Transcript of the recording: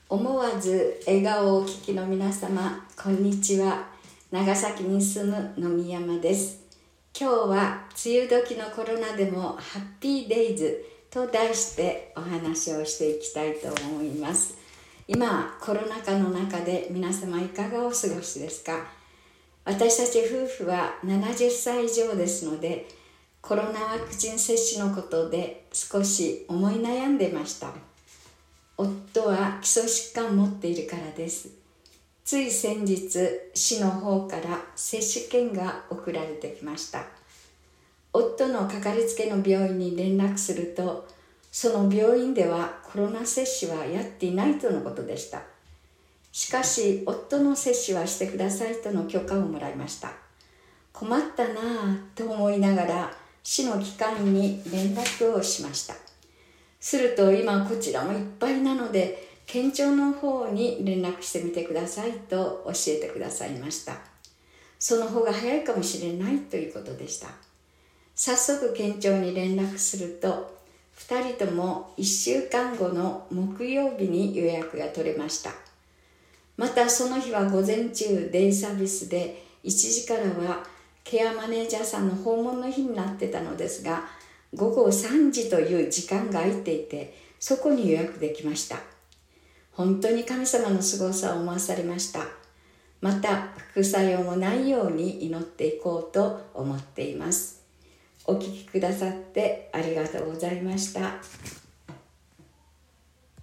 思わず笑顔をお聞きの皆様、こんにちは。長崎に住む野見山です。今日は梅雨時のコロナでもハッピーデイズと題してお話をしていきたいと思います。今コロナ禍の中で皆様いかがお過ごしですか？私たち夫婦は70歳以上ですので、コロナワクチン接種のことで少し思い悩んでいました。夫は基礎疾患を持っているからです。つい先日、市の方から接種券が送られてきました。夫のかかりつけの病院に連絡すると、その病院ではコロナ接種はやっていないとのことでした。しかし、夫の接種はしてくださいとの許可をもらいました。困ったなぁと思いながら、市の機関に連絡をしました。すると今こちらもいっぱいなので、県庁の方に連絡してみてくださいと教えてくださいました。その方が早いかもしれないということでした。早速県庁に連絡すると、2人とも1週間後の木曜日に予約が取れました。またその日は午前中デイサービスで1時からはケアマネージャーさんの訪問の日になってたのですが、午後3時という時間が空いていて、そこに予約できました。本当に神様のすごさを思わされました。また副作用もないように祈っていこうと思っています。お聞きくださってありがとうございました。